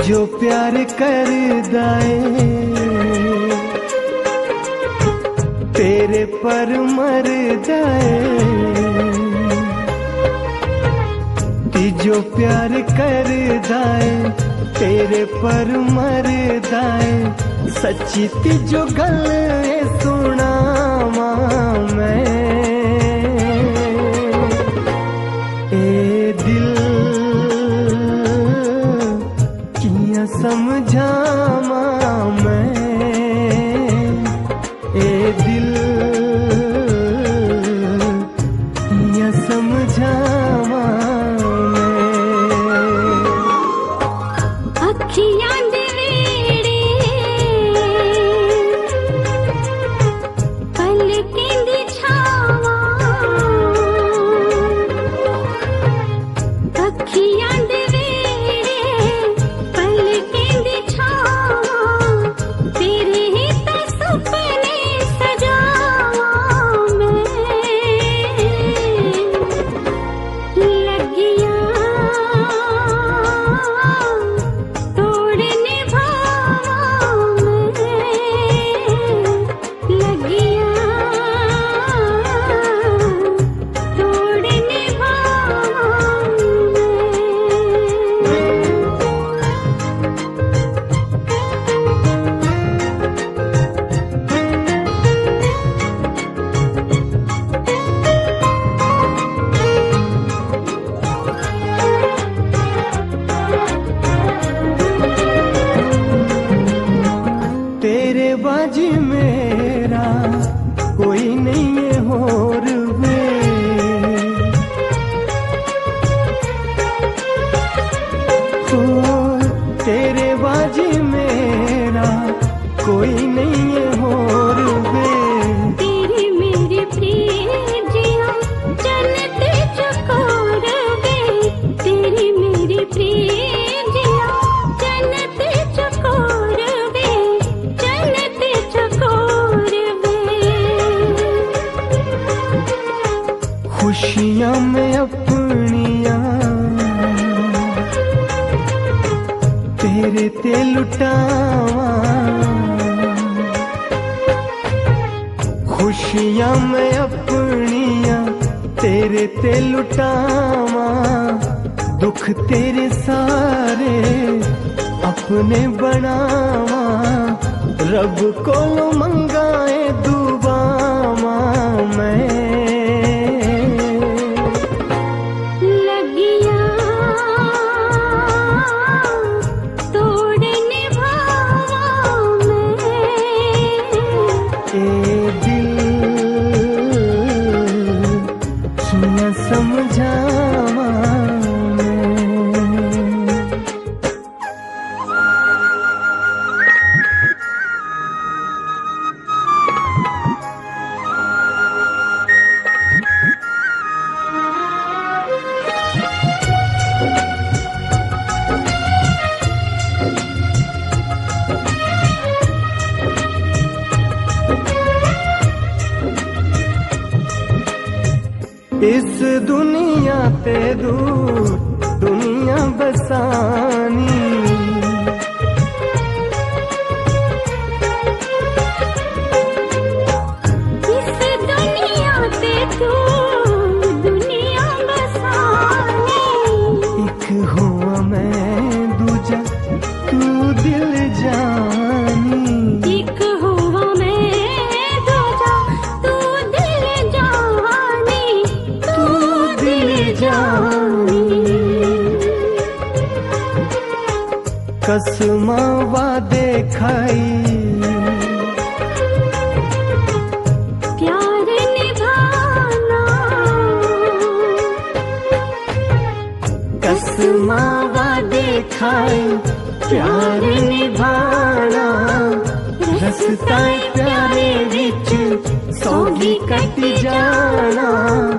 जो प्यार कर दाए तेरे पर मर जाए, जो प्यार कर दाए तेरे पर मर जाए, सच्ची तिजो गल सुना मैं। ए दिल किया समझावा मैं, ए दिल किया समझावा बाजी मेरा कोई नहीं है और वे, तेरे बाजी मेरा कोई नहीं है और वे, तेरी मेरी प्रिय जिया जन्नत चकोर वे, तेरी मेरी प्रिय जिया जन्नत चकोर वे, खुशियां में अपनियां तेरे ते लुटावा, खुशियां में अपनियां तेरे ते लुटावा, दुख तेरे सारे अपने बनावा, रब को मंगाए दुआवा मैं। समझावा इस दुनिया ते दूर दुनिया बसानी, इस दुनिया ते दूर दुनिया बसानी, एक हुआ मैं दूजा तू दिल जानी, एक हुआ मैं दूजा तू दिल जानी, तू दिल जानी, कसमां वादे खाई प्यार निभाना, कसमां वादे खाई प्यार निभाना, रस्ता प्यारे विच सौगी कट जाना।